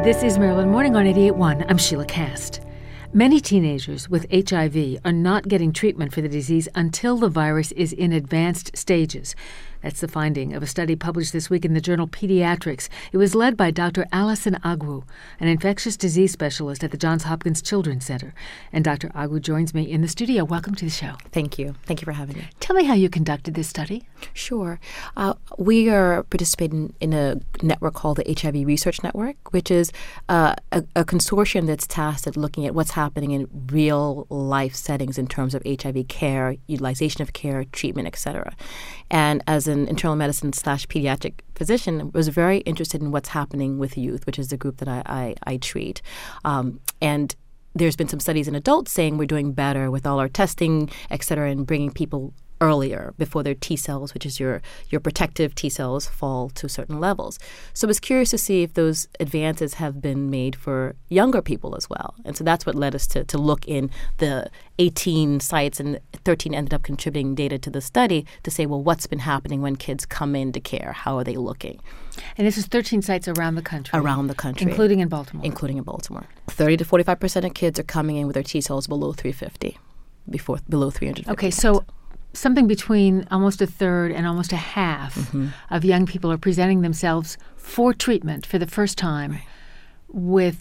This is Maryland Morning on 88.1. I'm Sheila Cast. Many teenagers with HIV are not getting treatment for the disease until the virus is in advanced stages. That's the finding of a study published this week in the journal Pediatrics. It was led by Dr. Alison Agwu, an infectious disease specialist at the Johns Hopkins Children's Center. And Dr. Agwu joins me in the studio. Welcome to the show. Thank you. Thank you for having me. Tell me how you conducted this study. Sure. We are participating in a network called the HIV Research Network, which is a consortium that's tasked at looking at what's happening in real life settings in terms of HIV care, utilization of care, treatment, et cetera. And as an internal medicine / pediatric physician, I was very interested in what's happening with youth, which is the group that I treat. And there's been some studies in adults saying we're doing better with all our testing, et cetera, and bringing people earlier before their T cells, which is your protective T cells, fall to certain levels. So I was curious to see if those advances have been made for younger people as well. And so that's what led us to look in the 18 sites, and 13 ended up contributing data to the study to say, well, what's been happening when kids come into care? How are they looking? And this is 13 sites around the country. Around the country. Including in Baltimore. Including in Baltimore. 30 to 45% of kids are coming in with their T cells below 350, below 350. Okay, so something between almost a third and almost a half of young people are presenting themselves for treatment for the first time with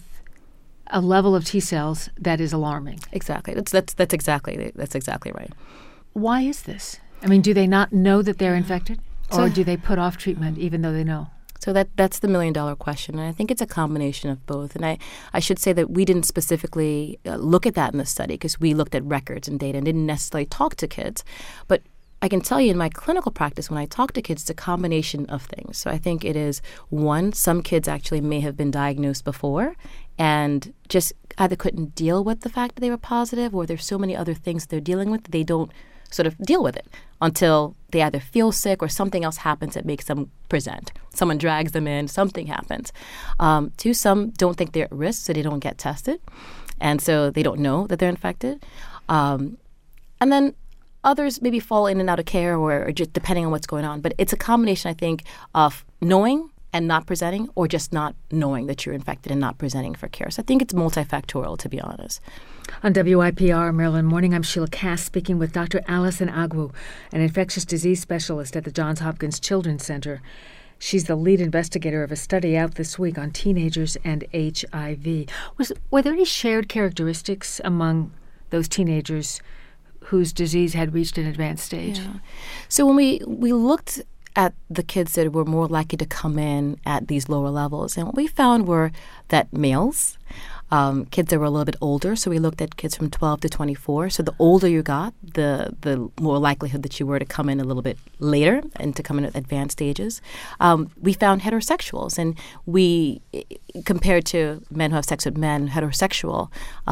a level of T cells that is alarming. Exactly. That's exactly right. Why is this? I mean, do they not know that they're infected, or do they put off treatment even though they know? So that's the million-dollar question, and I think it's a combination of both. And I should say that we didn't specifically look at that in the study because we looked at records and data and didn't necessarily talk to kids. But I can tell you in my clinical practice, when I talk to kids, it's a combination of things. So I think it is, one, some kids actually may have been diagnosed before and just either couldn't deal with the fact that they were positive, or there's so many other things they're dealing with that they don't sort of deal with it until they either feel sick or something else happens that makes them present. Someone drags them in, something happens. Two, some don't think they're at risk, so they don't get tested. And so they don't know that they're infected. And then others maybe fall in and out of care or just depending on what's going on. But it's a combination, I think, of knowing and not presenting, or just not knowing that you're infected and not presenting for care. So I think it's multifactorial, to be honest. On WIPR Maryland Morning, I'm Sheila Cast speaking with Dr. Alison Agwu, an infectious disease specialist at the Johns Hopkins Children's Center. She's the lead investigator of a study out this week on teenagers and HIV. Were there any shared characteristics among those teenagers whose disease had reached an advanced stage? Yeah. So when we looked at the kids that were more likely to come in at these lower levels, and what we found were that males, kids that were a little bit older, so we looked at kids from 12 to 24. So the older you got, the more likelihood that you were to come in a little bit later and to come in at advanced stages. We found heterosexuals, and we compared to men who have sex with men, heterosexual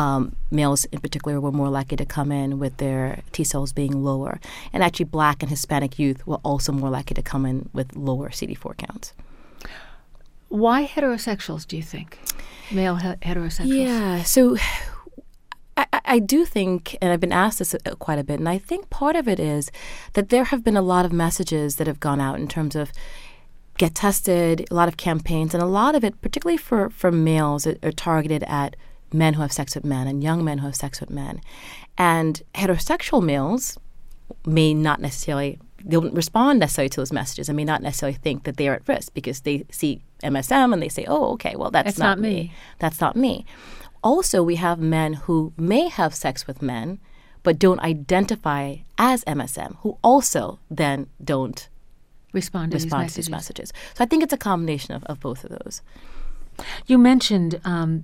males in particular were more likely to come in with their T cells being lower. And actually Black and Hispanic youth were also more likely to come in with lower CD4 counts. Why heterosexuals, do you think? Male heterosexuals? Yeah, so I do think, and I've been asked this quite a bit, and I think part of it is that there have been a lot of messages that have gone out in terms of get tested, a lot of campaigns, and a lot of it, particularly for males, are targeted at men who have sex with men and young men who have sex with men. And heterosexual males may not necessarily, they don't respond necessarily to those messages and may not necessarily think that they are at risk because they see MSM and they say, oh, okay, well, that's not me. That's not me. Also, we have men who may have sex with men but don't identify as MSM, who also then don't respond to these messages. So I think it's a combination of both of those. You mentioned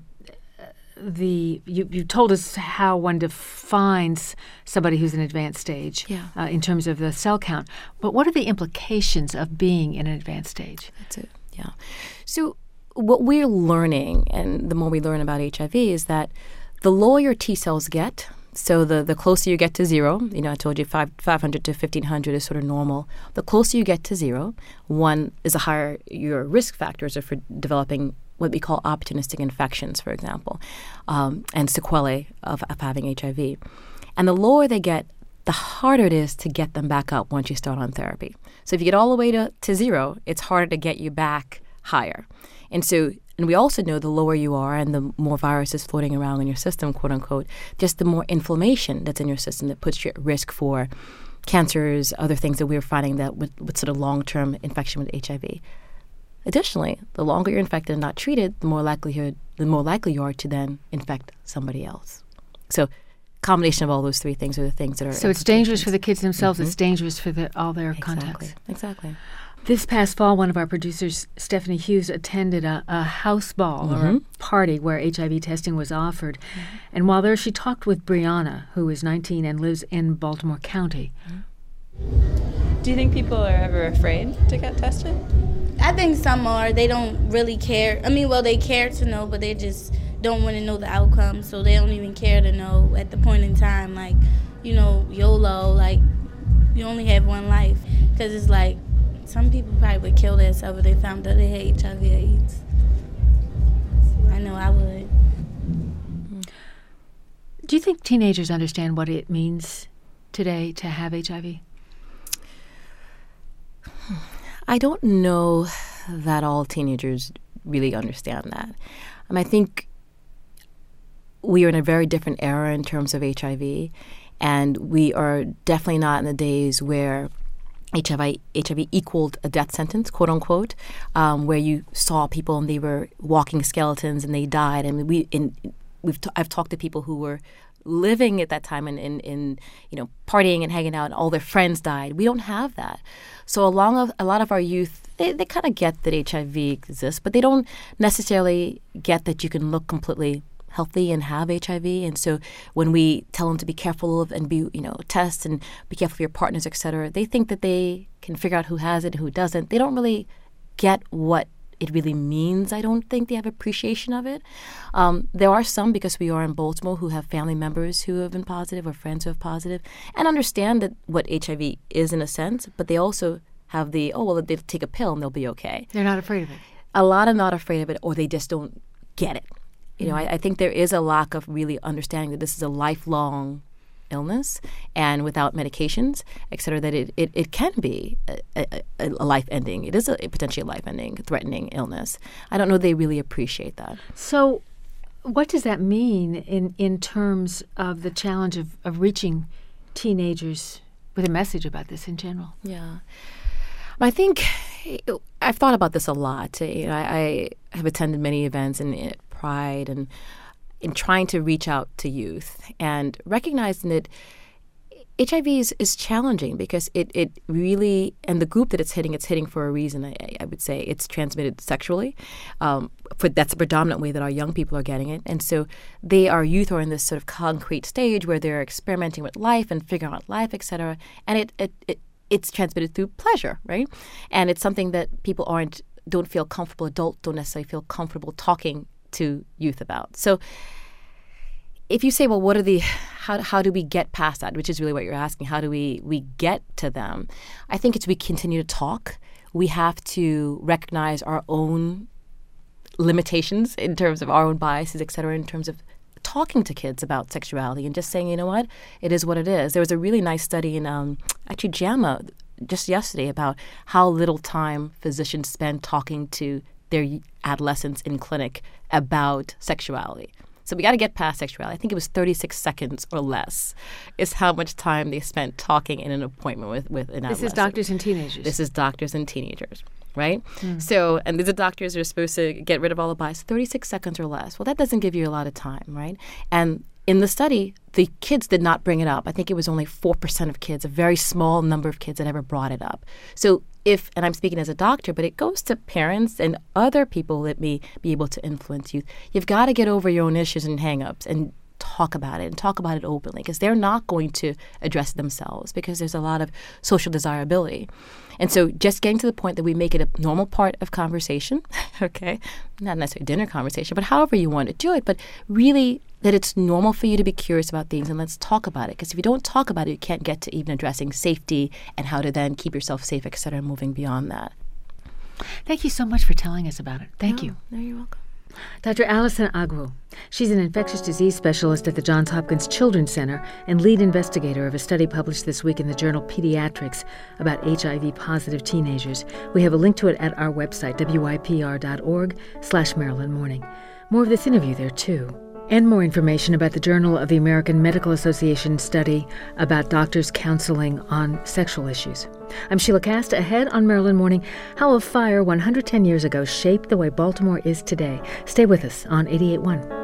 you told us how one defines somebody who's in advanced stage in terms of the cell count. But what are the implications of being in an advanced stage? That's it, yeah. So what we're learning, and the more we learn about HIV, is that the lower your T cells get, so the closer you get to zero, I told you 500 to 1,500 is sort of normal. The closer you get to zero, one is the higher your risk factors are for developing what we call opportunistic infections, for example, and sequelae of having HIV. And the lower they get, the harder it is to get them back up once you start on therapy. So if you get all the way to zero, it's harder to get you back higher. And we also know the lower you are and the more virus is floating around in your system, quote unquote, just the more inflammation that's in your system that puts you at risk for cancers, other things that we're finding that with sort of long-term infection with HIV. Additionally, the longer you're infected and not treated, the more likely you are to then infect somebody else. So combination of all those three things are the things that are... So it's dangerous for the kids themselves. It's dangerous for all their contacts. Exactly. This past fall, one of our producers, Stephanie Hughes, attended a house ball or a party where HIV testing was offered. And while there, she talked with Brianna, who is 19 and lives in Baltimore County. Do you think people are ever afraid to get tested? I think some are. They don't really care. I mean, well, they care to know, but they just don't want to know the outcome, so they don't even care to know at the point in time, like, YOLO, like, you only have one life. Because it's like, some people probably would kill themselves if they found out they had HIV or AIDS. I know I would. Do you think teenagers understand what it means today to have HIV? I don't know that all teenagers really understand that. I think we are in a very different era in terms of HIV, and we are definitely not in the days where HIV equaled a death sentence, quote unquote, where you saw people and they were walking skeletons and they died. And I've talked to people who were living at that time and partying and hanging out, and all their friends died. We don't have that. So a lot of our youth, they kind of get that HIV exists, but they don't necessarily get that you can look completely healthy and have HIV. And so when we tell them to be careful of and be, test and be careful of your partners, et cetera, they think that they can figure out who has it and who doesn't. They don't really get what it really means. I don't think they have appreciation of it. There are some, because we are in Baltimore, who have family members who have been positive or friends who have positive and understand that what HIV is in a sense, but they also have they'll take a pill and they'll be okay. They're not afraid of it. A lot are not afraid of it, or they just don't get it. I think there is a lack of really understanding that this is a lifelong illness, and without medications, et cetera, that it can be a life-ending. It is potentially a life-ending, threatening illness. I don't know they really appreciate that. So what does that mean in terms of the challenge of reaching teenagers with a message about this in general? Yeah. I think I've thought about this a lot. I have attended many events in Pride and in trying to reach out to youth and recognizing that HIV is challenging because it really, and the group that it's hitting for a reason. I would say it's transmitted sexually. That's the predominant way that our young people are getting it. And so our youth are in this sort of concrete stage where they're experimenting with life and figuring out life, et cetera. And it's transmitted through pleasure, right? And it's something that people don't feel comfortable, adults don't necessarily feel comfortable talking to youth about. So if you say, well, how do we get past that, which is really what you're asking, how do we get to them? I think we continue to talk. We have to recognize our own limitations in terms of our own biases, et cetera, in terms of talking to kids about sexuality and just saying, you know what, it is what it is. There was a really nice study in actually JAMA just yesterday about how little time physicians spend talking to their adolescents in clinic about sexuality. So we got to get past sexuality. I think it was 36 seconds or less is how much time they spent talking in an appointment with an adolescent. This is doctors and teenagers. This is doctors and teenagers, right? So, and these are doctors who are supposed to get rid of all the bias, 36 seconds or less. Well, that doesn't give you a lot of time, right? And in the study, the kids did not bring it up. I think it was only 4% of kids, a very small number of kids that ever brought it up. So and I'm speaking as a doctor, but it goes to parents and other people that may be able to influence youth. You've got to get over your own issues and hang-ups and talk about it openly, because they're not going to address it themselves because there's a lot of social desirability. And so just getting to the point that we make it a normal part of conversation, okay, not necessarily dinner conversation, but however you want to do it, but really that it's normal for you to be curious about things, and let's talk about it. Because if you don't talk about it, you can't get to even addressing safety and how to then keep yourself safe, et cetera, moving beyond that. Thank you so much for telling us about it. Thank you. No, you're welcome. Dr. Allison Agwu. She's an infectious disease specialist at the Johns Hopkins Children's Center and lead investigator of a study published this week in the journal Pediatrics about HIV-positive teenagers. We have a link to it at our website, wypr.org/Maryland Morning. More of this interview there, too. And more information about the Journal of the American Medical Association study about doctors counseling on sexual issues. I'm Sheila Kast. Ahead on Maryland Morning, how a fire 110 years ago shaped the way Baltimore is today. Stay with us on 88.1.